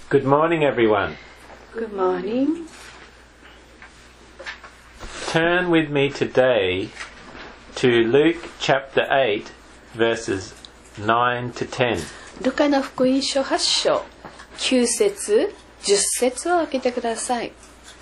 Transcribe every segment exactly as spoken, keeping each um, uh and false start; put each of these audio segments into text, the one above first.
Good morning, everyone. Good morning. Turn with me today to Luke chapter eight, verses nine to ten. ルカの福音書はち章きゅう節じゅっ節を開けてください。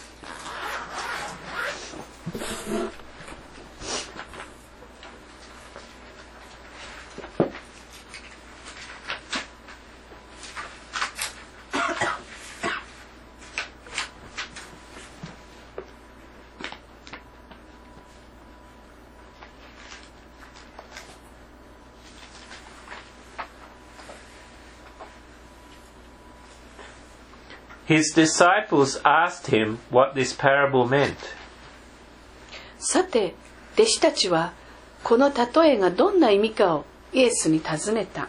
His disciples asked him what this parable meant. さて、弟子たちはこの例えがどんな意味かをイエスに尋ねた。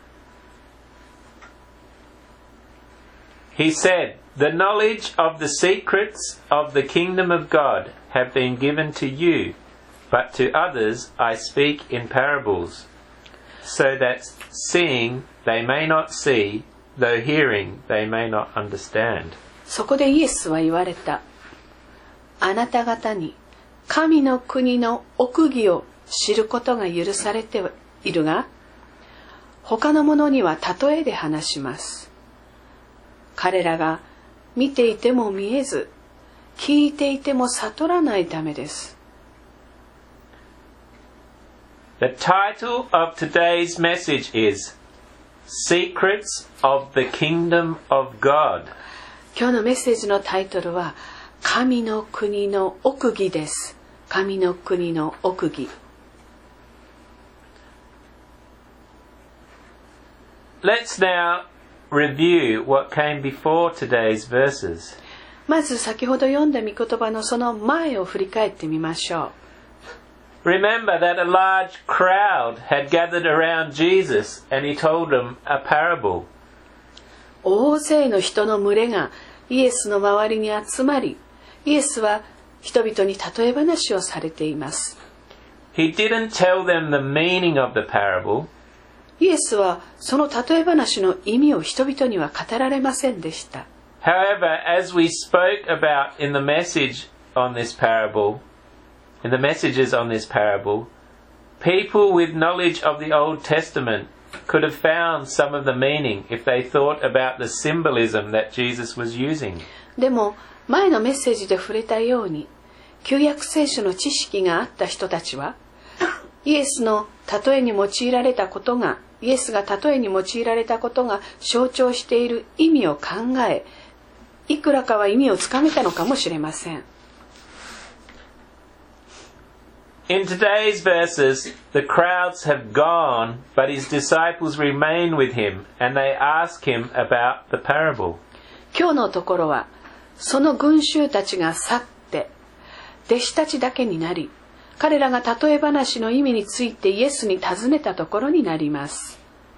He said, "The knowledge of the secrets of the kingdom of God have been given to you, but to others I speak in parables, so that seeing they may not see, though hearing they may not understand." そこでイエスは言われた。あなた方に神の国の奥義を知ることが許されているが、他の者には例えで話します。彼らが見ていても見えず、聞いていても悟らないためです。 The title of today's message is Secrets of the Kingdom of God. 今日のメッセージのタイトルは神の国の奥義です。神の国の奥義。 Let's now review what came before today's verses. まず先ほど読んだ御言葉のその前を振り返ってみましょう。 Remember that a large crowd had gathered around Jesus and he told them a parable. 大勢の人の群れがイエスの周りに集まり、イエスは人々に例え話をされています。 He didn't tell them the meaning of the parable. イエスはその例え話の意味を人々には語られませんでした。 However, as we spoke about in the message on this parable, in the messages on this parable, people with knowledge of the Old Testament could have found some of the meaning if they thought about the symbolism that Jesus was using. でも前のメッセージで触れたように、旧約聖書の知識があった人たちは、イエスの例えに用いられたことが、イエスが例えに用いられたことが象徴している意味を考え、いくらかは意味をつかめたのかもしれません。 In today's verses, the crowds have gone, but his disciples remain with him, and they ask him about the parable. 今日のところは、その群衆たちが去って、弟子たちだけになり、彼らが例え話の意味についてイエスに尋ねたところになります。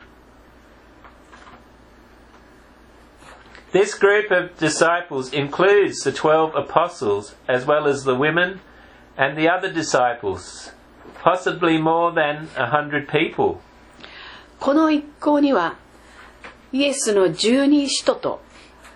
This group of disciples includes the twelve apostles, as well as the women, and the other disciples, possibly more than a hundred people. この一行にはイエスの十二使徒と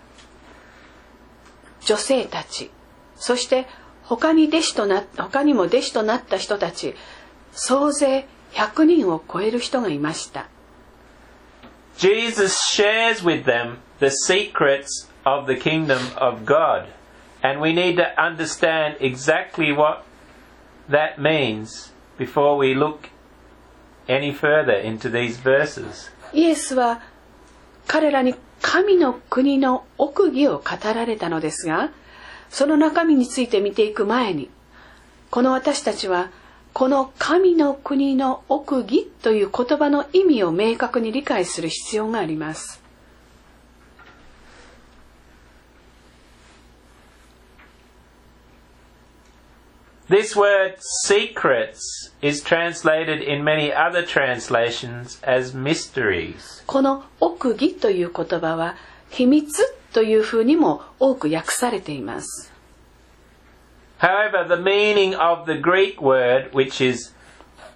女性たち、そして他に弟子とな他にも弟子となった人たち、総勢ひゃくにんを超える人がいました。 Jesus shares with them the secrets of the kingdom of God, and we need to understand exactly what that means before we look any further into these verses. イエスは彼らに神の国の奥義を語られたのですが、その中身について見ていく前に、この私たちはこの神の国の奥義という言葉の意味を明確に理解する必要があります。 This word secrets is translated in many other translations as mysteries. この奥義という言葉は秘密というふうにも多く訳されています。 However, the meaning of the Greek word, which is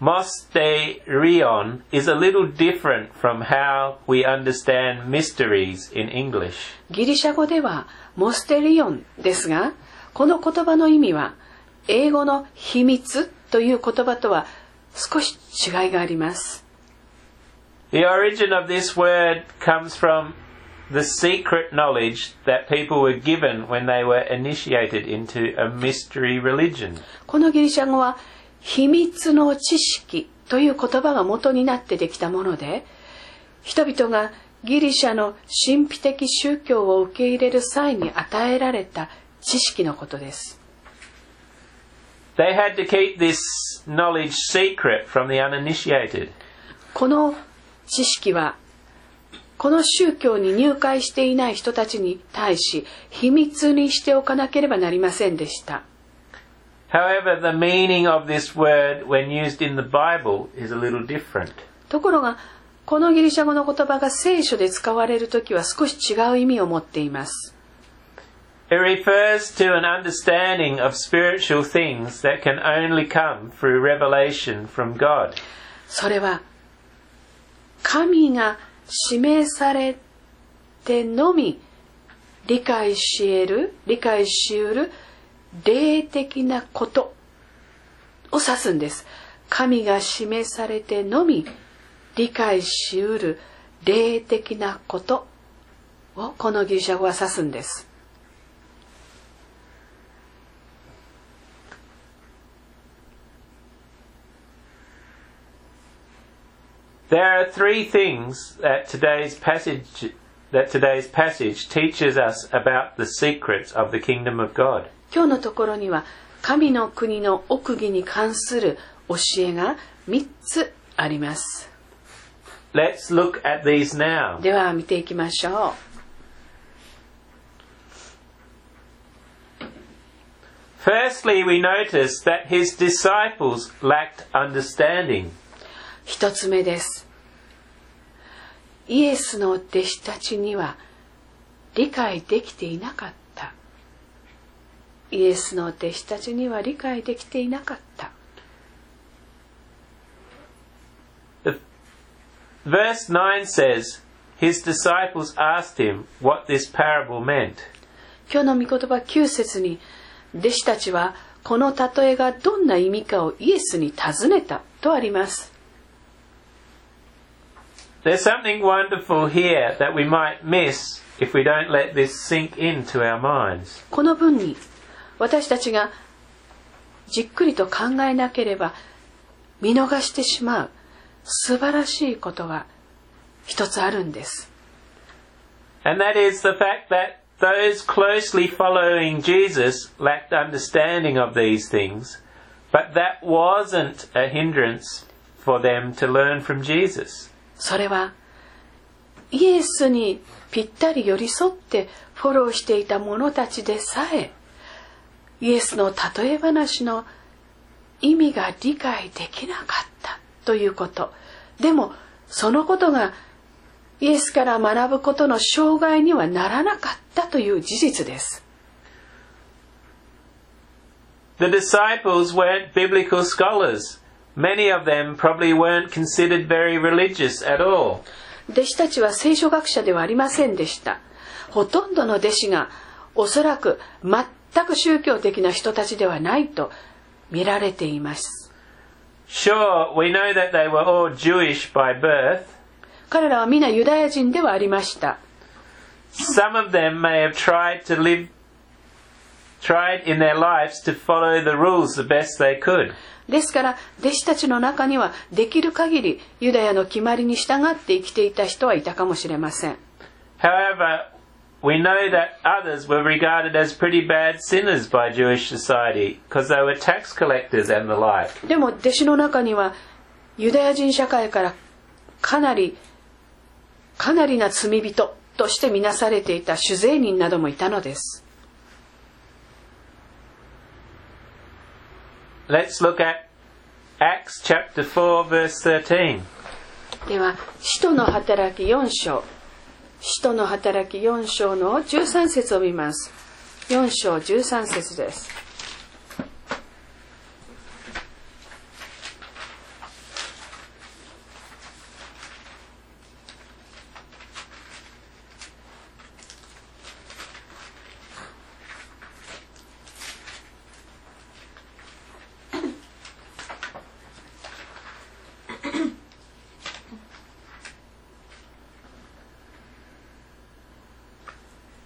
mosterion is a little different from how we understand mysteries in English. ギリシャ語ではモステリオンですが、この言葉の意味は英語の秘密という言葉とは少し違いがあります。 The origin of this word comes from the secret knowledge that people were given when they were initiated into a mystery religion. このギリシャ語は秘密の知識という言葉が元になってできたもので、人々がギリシャの神秘的宗教を受け入れる際に与えられた知識のことです。 They had to keep this knowledge secret from the uninitiated. この知識はこの宗教に入会していない人たちに対し秘密にしておかなければなりませんでした。 However, the meaning of this word when used in the Bible is a little different. ところがこのギリシャ語の言葉が聖書で使われるときは少し違う意味を持っています。 It refers to an understanding of spiritual things that can only come through revelation from God. それは神が示されてのみ理解し得る、理解し得る霊的なことを指すんです。神が示されてのみ理解し得る霊的なことをこのギリシャ語は指すんです。 There are three things that today's passage that today's passage teaches us about the secrets of the kingdom of God. 今日のところには神の国の奥義に関する教えがみっつあります。 Let's look at these now. では見ていきましょう。 Firstly, we notice that his disciples lacked understanding. 一つ目です。イエスの弟子たちには理解できていなかった。イエスの弟子たちには理解できていなかった。 Verse nine says, his disciples asked him what this parable meant. 今日の御言葉きゅう節に、弟子たちはこの例えがどんな意味かをイエスに尋ねたとあります。 There's something wonderful here that we might miss if we don't let this sink into our minds. この文に私たちがじっくりと考えなければ見逃してしまう素晴らしいことが一つあるんです。 And that is the fact that those closely following Jesus lacked understanding of these things, but that wasn't a hindrance for them to learn from Jesus. それはイエスにぴったり寄り添ってフォローしていた者たちでさえイエスの例え話の意味が理解できなかったということ。でもそのことがイエスから学ぶことの障害にはならなかったという事実です。 The disciples weren't biblical scholars. Many of them probably weren't considered very religious at all. 弟子たちは聖書学者ではありませんでした。ほとんどの弟子がおそらく全く宗教的な人たちではないと見られています。 Sure, we know that they were all Jewish by birth. 彼らは皆ユダヤ人ではありました。 Some of them may have tried to live, tried in their lives to follow the rules the best they could. ですから弟子たちの中にはできる限りユダヤの決まりに従って生きていた人はいたかもしれません。 However, we know that others were regarded as pretty bad sinners by Jewish society because they were tax collectors and the like. でも弟子の中にはユダヤ人社会からかなりかなりな罪人として見なされていた主税人などもいたのです。 Let's look at Acts chapter four verse thirteen. では使徒の働きよん章、使徒の働きよん章のじゅうさん節を見ます。よん章じゅうさん節です。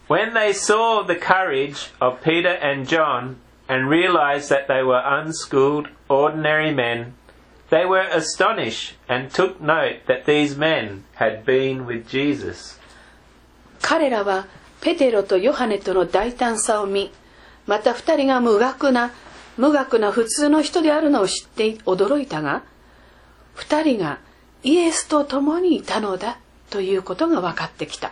When they saw the courage of Peter and John and realized that they were unschooled, ordinary men, they were astonished and took note that these men had been with Jesus. 彼らはペテロとヨハネとの大胆さを見、また二人が無学な無学な普通の人であるのを知って驚いたが、二人がイエスと共にいたのだということが分かってきた。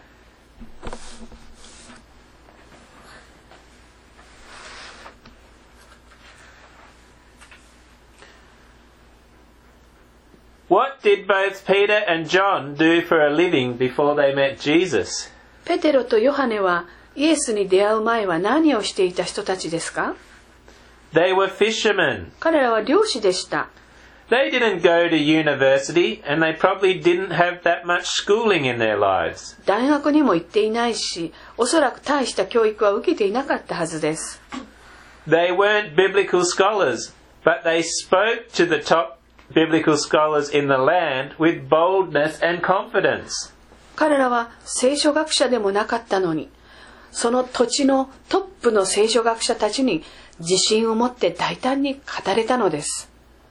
What did both Peter and John do for a living before they met Jesus? ペテロとヨハネはイエスに出会う前は何をしていた人たちですか？ They were fishermen. 彼らは漁師でした。 They didn't go to university and they probably didn't have that much schooling in their lives. 大学にも行っていないし、おそらく大した教育は受けていなかったはずです。 They weren't biblical scholars, but they spoke to the top biblical scholars in the land with boldness and confidence. 彼らは聖書学者でもなかったのに、その土地のトップの聖書学者たちに自信を持って大胆に語れたのです。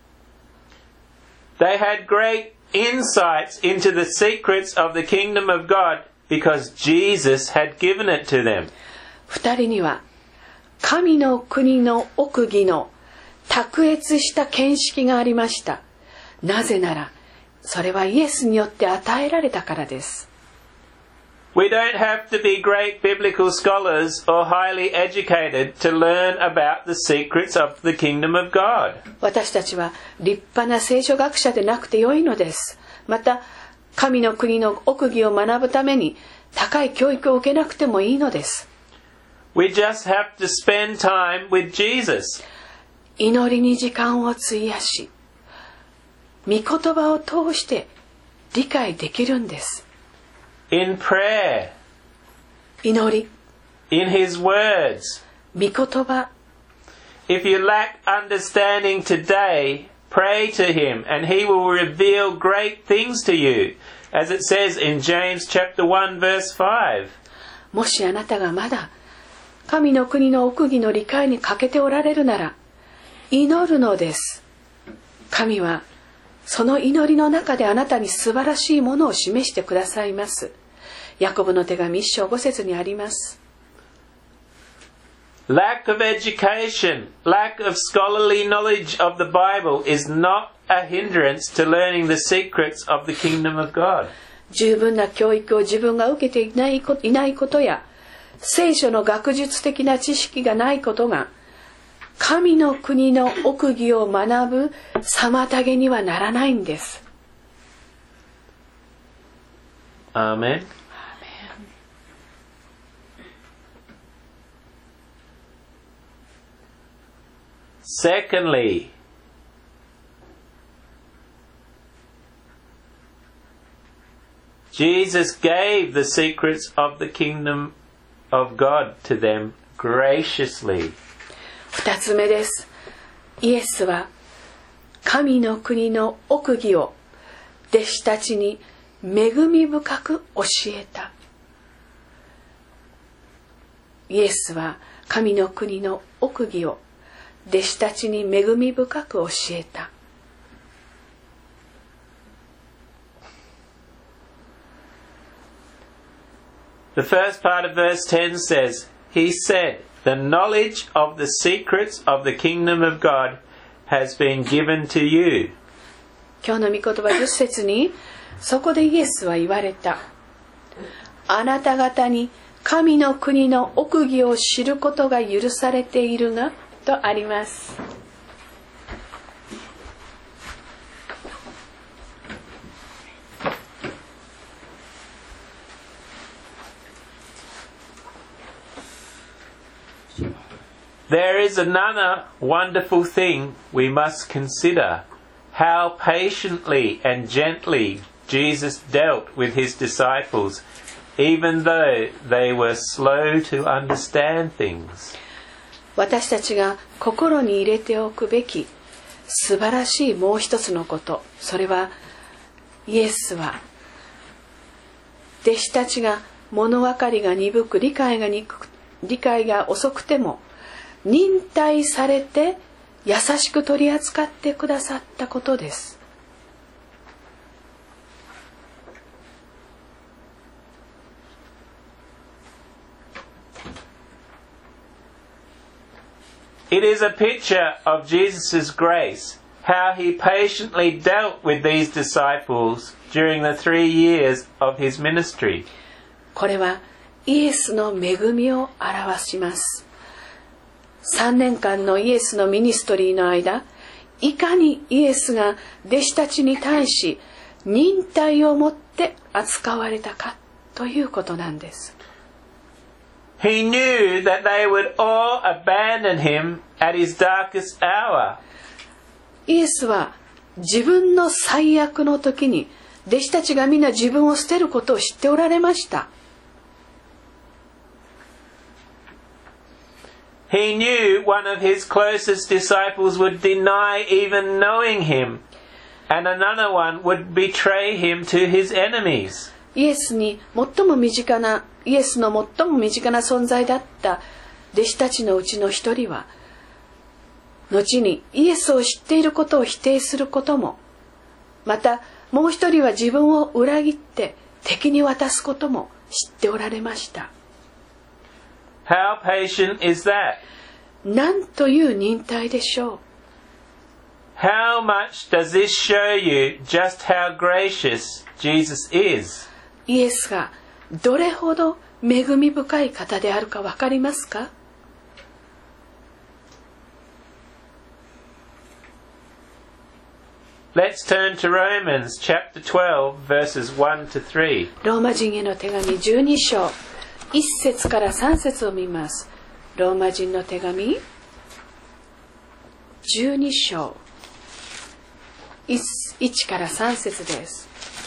They had great insights into the secrets of the kingdom of God because Jesus had given it to them. 二人には神の国の奥義の卓越した見識がありました。なぜなら、それはイエスによって与えられたからです。 We don't have to be great biblical scholars or highly educated to learn about the secrets of the kingdom of God. 私たちは立派な聖書学者でなくてよいのです。また、神の国の奥義を学ぶために高い教育を受けなくてもいいのです。 We just have to spend time with Jesus. 祈りに時間を費やし、御言葉を通して理解できるんです。 In prayer. 祈り。 In His words. 御言葉。 If you lack understanding today, pray to Him and He will reveal great things to you, as it says in James chapter one verse five. もしあなたがまだ神の国の奥義の理解に欠けておられるなら、祈るのです。神はその祈りの中であなたに素晴らしいものを示してくださいます。ヤコブの手紙一章五節にあります。 Lack of education, lack of scholarly knowledge of the Bible is not a hindrance to learning the secrets of the kingdom of God. 十分な教育を自分が受けていないこと、いないことや、聖書の学術的な知識がないことが、神の国の奥義を学ぶ妨げにはならないんです。 アーメン。Secondly, Jesus gave the secrets of the kingdom of God to them graciously. 二つ目です。イエスは神の国の奥義を弟子たちに恵み深く教えた。イエスは神の国の奥義を弟子たちに恵み深く教えた。 The first part of verse ten says, He said, The knowledge of the secrets of the kingdom of God has been given to you. 今日の御言葉じゅっ節に、そこでイエスは言われた。あなた方に神の国の奥義を知ることが許されているが、とあります。 There is another wonderful thing we must consider. How patiently and gently Jesus dealt with his disciples, even though they were slow to understand things. 私たちが心に入れておくべき素晴らしいもう一つのこと、それはイエスは弟子たちが物分かりが鈍く理解が鈍く理解が遅くても忍耐されて優しく取り扱ってくださったことです。 It is a picture of Jesus' grace, how he patiently dealt with these disciples during the three years of his ministry. これはイエスの恵みを表します。さんねんかんのイエスのミニストリーの間、いかにイエスが弟子たちに対し忍耐をもって扱われたかということなんです。 He knew that they would all abandon him at his darkest hour. イエスは自分の最悪の時に弟子たちがみんな自分を捨てることを知っておられました。 He knew one of his closest disciples would deny even knowing him, and another one would betray him to his enemies. イエスに最も身近なイエスの最も身近な存在だった弟子たちのうちの一人は、後にイエスを知っていることを否定することも、またもう一人は自分を裏切って敵に渡すことも知っておられました。 How patient is that? なんという忍耐でしょう。 How much does this show you just how gracious Jesus is? イエスがどれほど恵み深い方であるかわかりますか？ Let's turn to Romans chapter twelve verses one to three. ローマ人への手紙じゅうに章いち節からさん節を見ます。ローマ人の手紙じゅうに章いちからさん節です。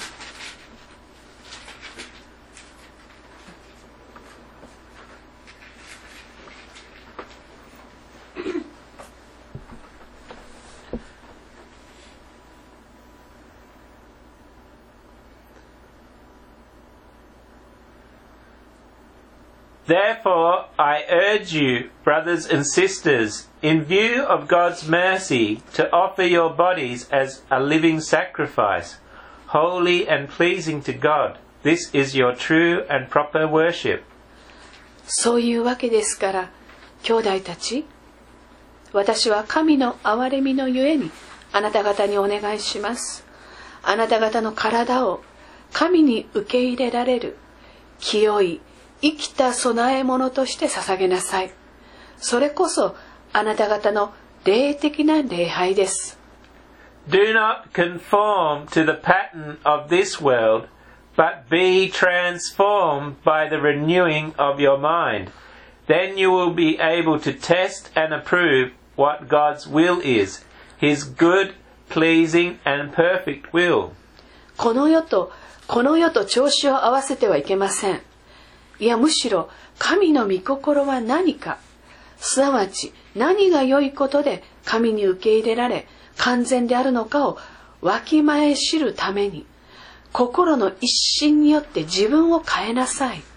Therefore, I urge you, brothers and sisters, in view of God's mercy, to offer your bodies as a living sacrifice, holy and pleasing to God. This is your true and proper worship. そういうわけですから、兄弟たち、私は神の憐れみのゆえにあなた方にお願いします。あなた方の体を神に受け入れられる清い生きた供え物として捧げなさい。それこそあなた方の霊的な礼拝です。 Do not conform to the pattern of this world, but be transformed by the renewing of your mind. Then you will be able to test and approve what God's will is, His good, pleasing and perfect will. この世とこの世と調子を合わせてはいけません。いや、むしろ神の御心は何か、すなわち何が良いことで神に受け入れられ完全であるのかをわきまえ知るために、心の一心によって自分を変えなさい。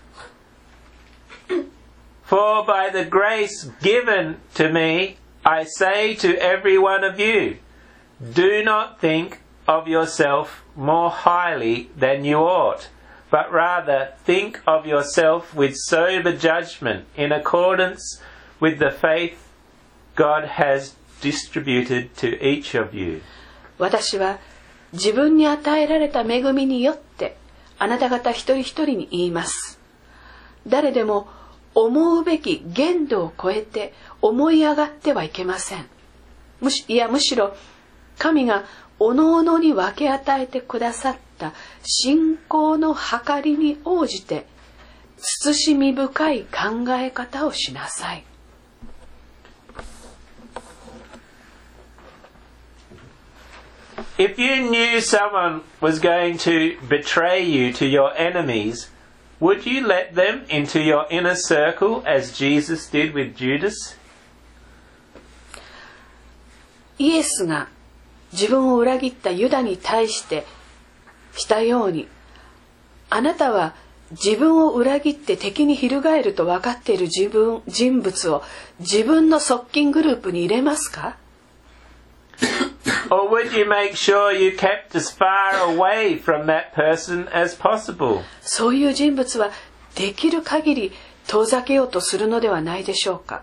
For by the grace given to me, I say to every one of you, do not think of yourself more highly than you ought.But rather think of yourself with sober judgment in accordance with the faith God has distributed to each of you. 私は自分に与えられた恵みによってあなた方一人一人に言います。誰でも思うべき限度を超えて思い上がってはいけません。むしいやむしろ神がおのおのに分け与えてくださった信仰の計りに応じて慎み深い考え方をしなさい。 If you knew someone was going to betray you to your enemies, would you let them into your inner circle as Jesus did with Judas? イエスが自分を裏切ったユダに対してしたように、あなたは自分を裏切って敵に翻ると分かっている自分人物を自分の側近グループに入れますか？ Or would you make sure you kept as far away from that person as possible? そういう人物はできる限り遠ざけようとするのではないでしょうか。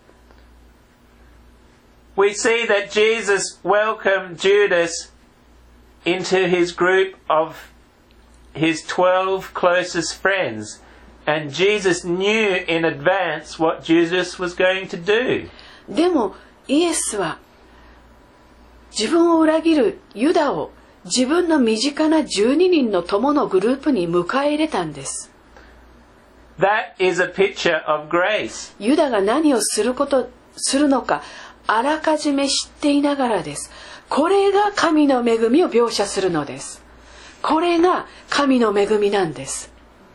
We see that Jesus welcomed Judas into his group of his twelve closest friends, and Jesus knew in advance what Judas was going to do. でもイエスは自分を裏切るユダを自分の身近なじゅうににんの友のグループに迎え入れたんです。 That is a picture of grace. ユダが何をすることするのかあらかじめ知っていながらです。これが神の恵みを描写するのです。これが神の恵みなんです。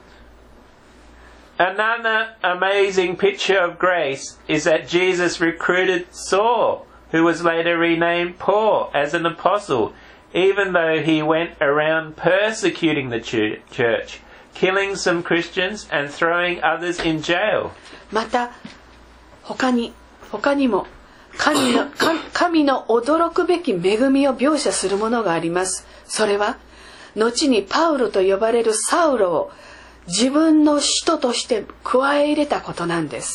Another amazing picture of grace is that Jesus recruited Saul, who was later renamed Paul, as an apostle, even though he went around persecuting the church, killing some Christians and throwing others in jail. また他に他にも神の神の驚くべき恵みを描写するものがあります。それは後にパウロと呼ばれるサウロを自分の使徒として加え入れたことなんです。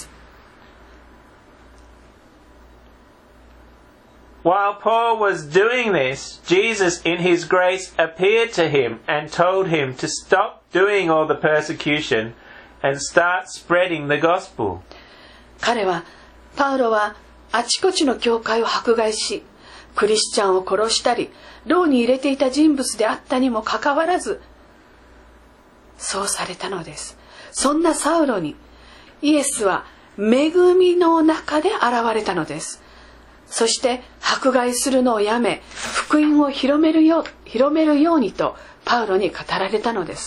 While Paul was doing this, Jesus in his grace appeared to him and told him to stop doing all the persecution and start spreading the gospel. 彼はパウロはあちこちの教会を迫害し、クリスチャンを殺したり、牢に入れていた人物であったにもかかわらず、そうされたのです。そんなサウロにイエスは恵みの中で現れたのです。そして迫害するのをやめ、福音を広めるよう、広めるようにとパウロに語られたのです。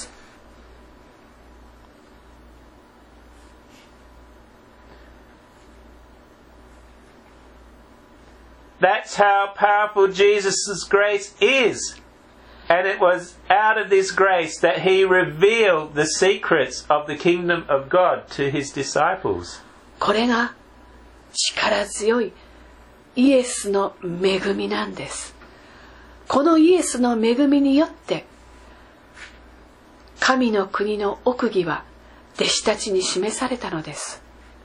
That's how powerful Jesus' grace is. And it was out of this grace that he revealed the secrets of the kingdom of God to his disciples. これが力強いイエスの恵みなんです。このイエスの恵みによって神の国の奥義は弟子たちに示されたのです。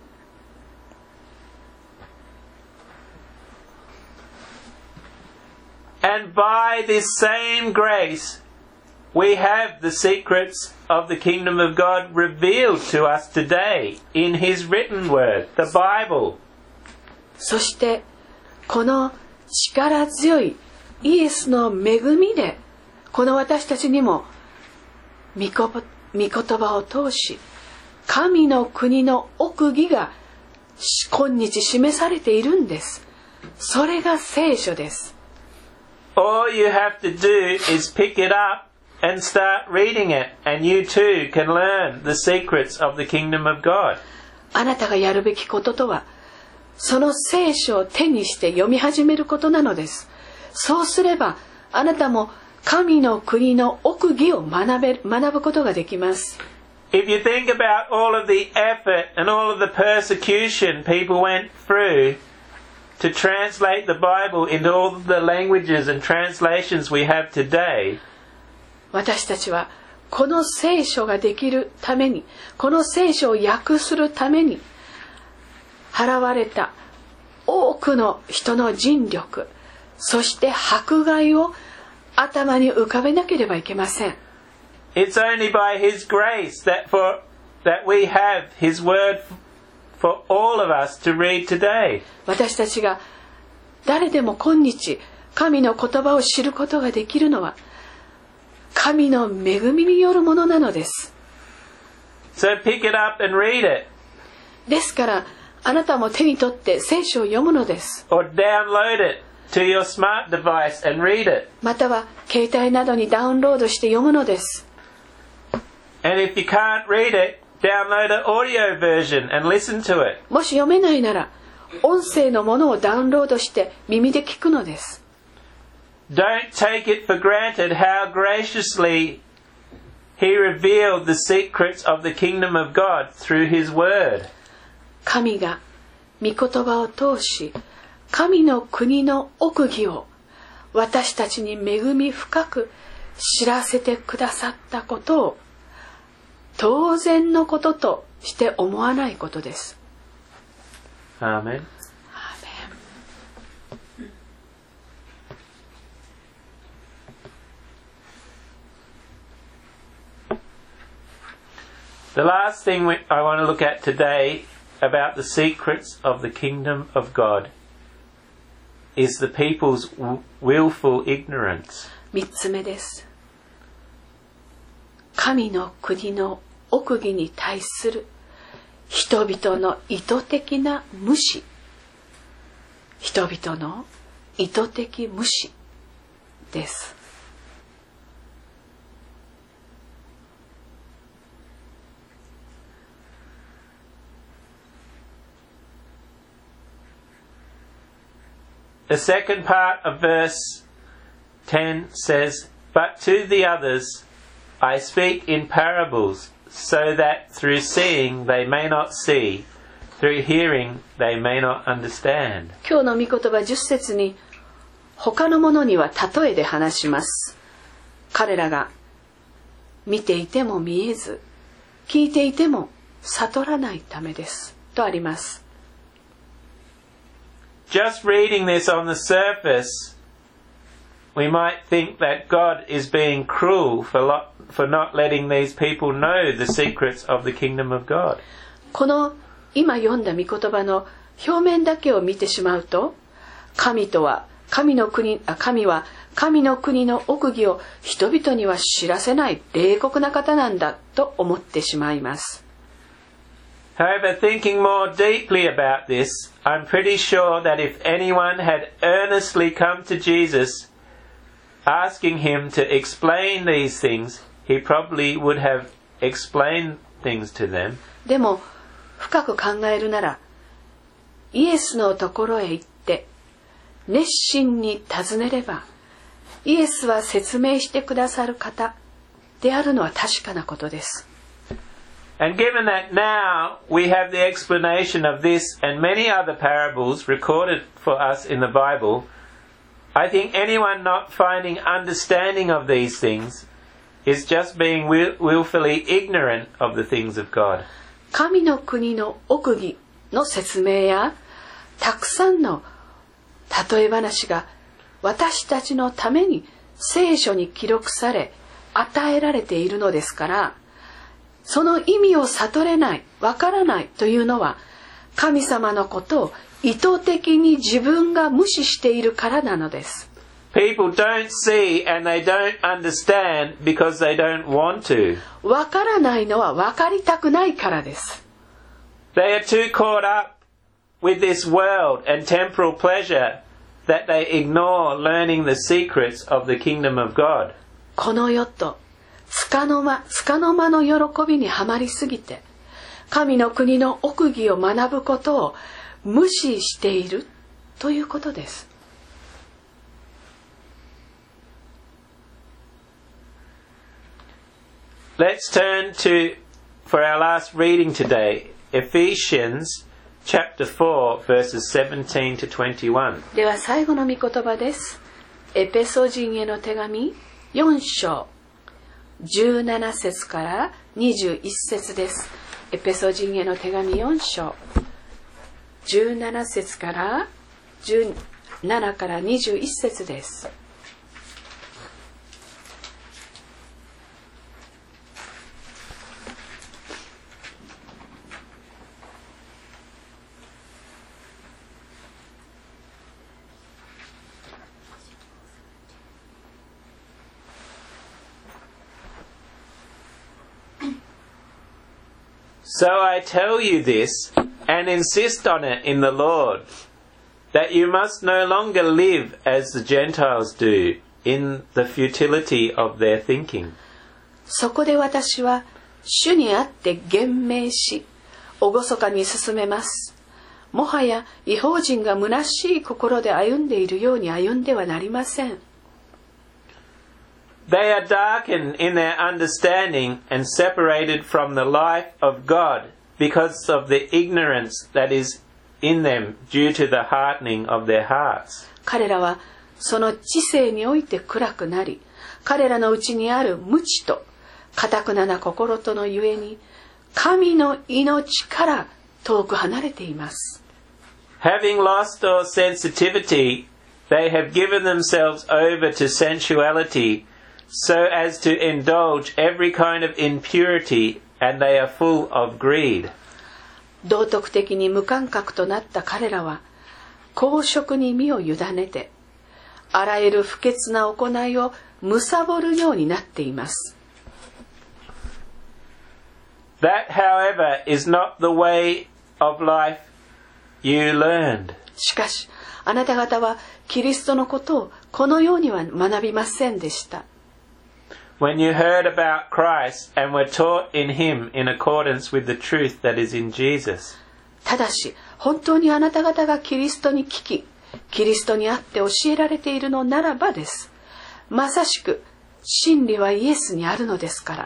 And by this same grace, we have the secrets of the kingdom of God revealed to us today in His written word, the Bible. そしてこの力強いイエスの恵みで、この私たちにも御言葉を通し、神の国の奥義が今日示されているんです。それが聖書です。 All you have to do is pick it up and start reading it, and you too can learn the secrets of the kingdom of God. あなたがやるべきこととは、その聖書を手にして読み始めることなのです。そうすれば、あなたも神の国の奥義を学べ、学ぶことができます。 If you think about all of the effort and all of the persecution people went through to translate the Bible into all of the languages and translations we have today, 私たちはこの聖書ができるために、この聖書を訳するために払われた多くの人の尽力、そして迫害を頭に浮かべなければいけません。 It's only by His grace that for that we have His word for all of us to read today. 私たちが誰でも今日神の言葉を知ることができるのは神の恵みによるものなのです。 So pick it up and read it. ですからあなたも手に取って聖書を読むのです。 Or download it to your smart device and read it. または携帯などにダウンロードして読むのです。 And if you can't read it, download an audio version and listen to it. もし読めないなら音声のものをダウンロードして耳で聞くのです。 Don't take it for granted how graciously He revealed the secrets of the kingdom of God through His word. 神が御言葉を通し、神の国の奥義を私たちに恵み深く知らせてくださったことを当然のこととして思わないことです。 アーメン。The last thing we, I want to look at today about the secrets of the kingdom of God is the people's willful ignorance. 三つ目です。神の国の奥義に対する人々の意図的な無視。人々の意図的無視です。 The second part of verse ten says, "But to the others I speak in parables, so that through seeing they may not see, through hearing they may not understand." 今日の御言葉じゅっ節に、他の者には例えで話します。彼らが見ていても見えず、聞いていても悟らないためです。とあります。 Just reading this on the surface, we might think that God is being cruel for, lo- for not letting these people know the secrets of the kingdom of God. この今読んだ御言葉の表面だけを見てしまうと、神とは神の国、あ、神は神の国の奥義を人々には知らせない冷酷な方なんだと思ってしまいます。 However, thinking more deeply about this, I'm pretty sure that if anyone had earnestly come to Jesus, asking him to explain these things, he probably would have explained things to them. でも、深く考えるなら、イエスのところへ行って、熱心に尋ねれば、イエスは説明してくださる方であるのは確かなことです。 And given that now we have the explanation of this and many other parables recorded for us in the Bible, I think anyone not finding understanding of these things is just being will- willfully ignorant of the things of God. 神の国の奥義の説明やたくさんの例え話が私たちのために聖書に記録され与えられているのですから、その意味を悟れない、わからないというのは神様のことを意図的に自分が無視しているからなのです。 People don't see and they don't understand because they don't want to. わからないのはわかりたくないからです。 They are too caught up with this world and temporal pleasure that they ignore learning the secrets of the kingdom of God. この世とつかの間、つかの間の喜びにはまりすぎて、神の国の奥義を学ぶことを無視しているということです。 Let's turn to, for our last reading today, Ephesians chapter four, verses seventeen to twenty-one. では最後の御言葉です。エペソ人への手紙よん章じゅうなな節からにじゅういち節です。エペソ人への手紙よん章じゅうなな節からじゅうななからにじゅういち節です。 So I tell you this, and insist on it in the Lord, that you must no longer live as the Gentiles do, in the futility of their thinking. そこで私は主にあって厳命し、厳かに進めます。もはや異邦人が虚しい心で歩んでいるように歩んではなりません。 They are darkened in their understanding and separated from the life of God because of the ignorance that is in them due to the hardening of their hearts. 彼らはその知性において暗くなり、彼らのうちにある無知と堅くなな心とのゆえに、神の命から遠く離れています。 Having lost all sensitivity, they have given themselves over to sensuality, so as to indulge every kind of impurity, and they are full of greed. 道徳的に無感覚となった彼らは、公職に身を委ねて、あらゆる不潔な行いを貪るようになっています。 That, however, is not the way of life you learned. しかし、あなた方はキリストのことをこのようには学びませんでした。 When you heard about Christ and were taught in Him in accordance with the truth that is in Jesus. ただし、本当にあなた方がキリストに聞き、キリストにあって教えられているのならばです。まさしく、真理はイエスにあるのですから。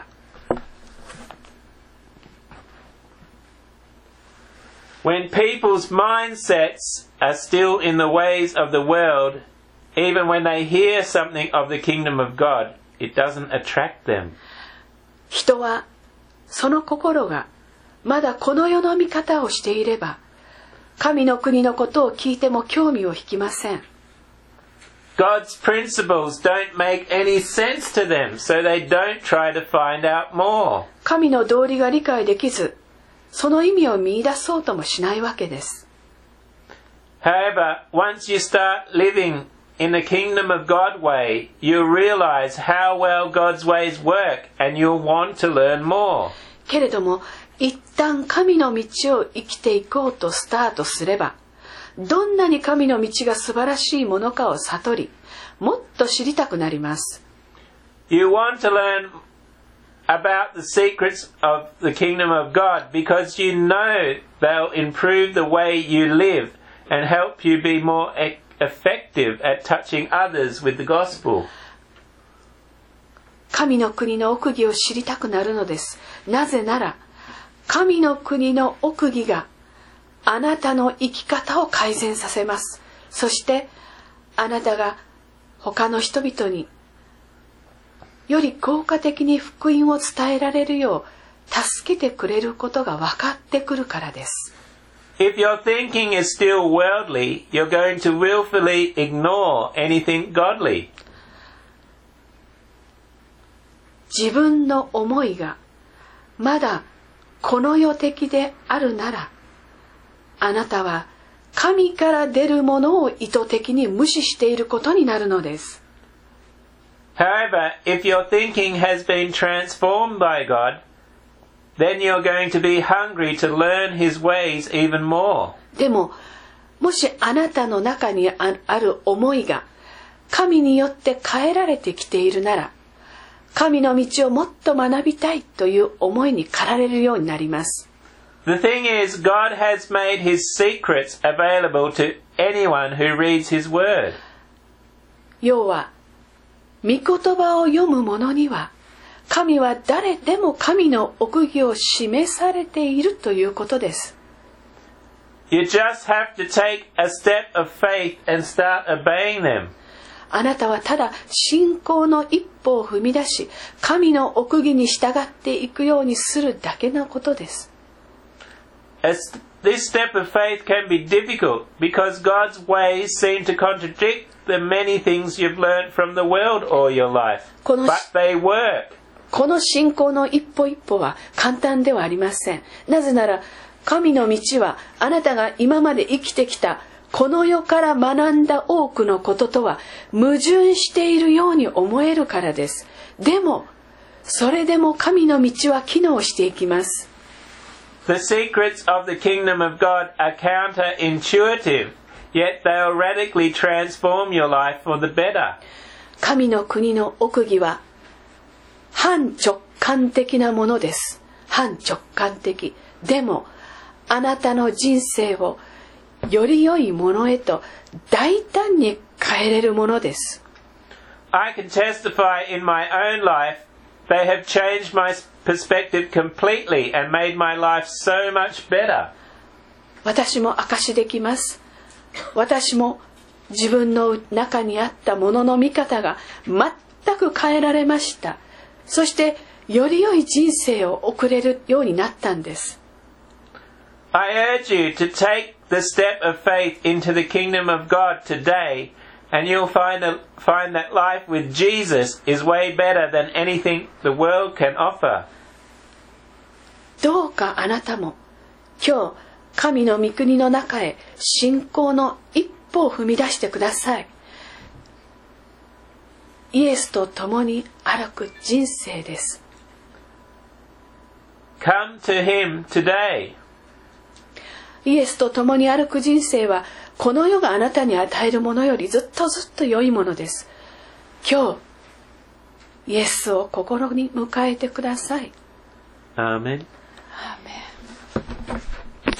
When people's mindsets are still in the ways of the world, even when they hear something of the kingdom of God, it doesn't attract them. 人はその心がまだこの世の見方をしていれば、神の国のことを聞いても興味を引きません。 God's principles don't make any sense to them, so they don't try to find out more. 神の道理が理解できず、その意味を見出そうともしないわけです。 However, once you start living in the kingdom of God way, you'll realize how well God's ways work and you'll want to learn more. けれども、一旦神の道を生きていこうとスタートすれば、どんなに神の道が素晴らしいものかを悟り、もっと知りたくなります。 You want to learn about the secrets of the kingdom of God because you know they'll improve the way you live and help you be more effective at touching others with the gospel. 神の国の奥義を知りたくなるのです。なぜなら、神の国の奥義があなたの生き方を改善させます。そしてあなたが他の人々により効果的に福音を伝えられるよう助けてくれることが分かってくるからです。 If your thinking is still worldly, you're going to willfully ignore anything godly. 自分の思いがまだこの世的であるなら、あなたは神から出るものを意図的に無視していることになるのです。 However, if your thinking has been transformed by God, then you're going to be hungry to learn His ways even more. でも、もしあなたの中にある思いが神によって変えられてきているなら、神の道をもっと学びたいという思いに駆られるようになります。 The thing is, God has made His secrets available to anyone who reads His word. 要は、御言葉を読む者には、神は誰でも神の奥義を示されているということです。 You just have to take a step of faith and start obeying them. あなたはただ信仰の一歩を踏み出し、神の奥義に従っていくようにするだけのことです。 As this step of faith can be difficult because God's ways seem to contradict the many things you've learned from the world all your life. But they work. この信仰の一歩一歩は簡単ではありません。なぜなら、神の道はあなたが今まで生きてきたこの世から学んだ多くのこととは矛盾しているように思えるからです。でも、それでも神の道は機能していきます。 The secrets of the kingdom of God are counterintuitive, yet they'll radically transform your life for the better. 神の国の奥義は反直感的なものです。反直感的。でも、あなたの人生をより良いものへと大胆に変えれるものです。 I can testify in my own life, they have changed my perspective completely and made my life so much better. 私も証しできます。私も自分の中にあったものの見方が全く変えられました。そしてより良い人生を送れるようになったんです。 I urge you to take the step of faith into the kingdom of God today, and you'll find, a, find that life with Jesus is way better than anything the world can offer. どうかあなたも今日神の御国の中へ信仰の一歩を踏み出してください。イエスと共に歩く人生です。 Come to Him today. イエスと共に歩く人生はこの世があなたに与えるものよりずっとずっと良いものです。今日イエスを心に迎えてください。 アーメン。 アーメン。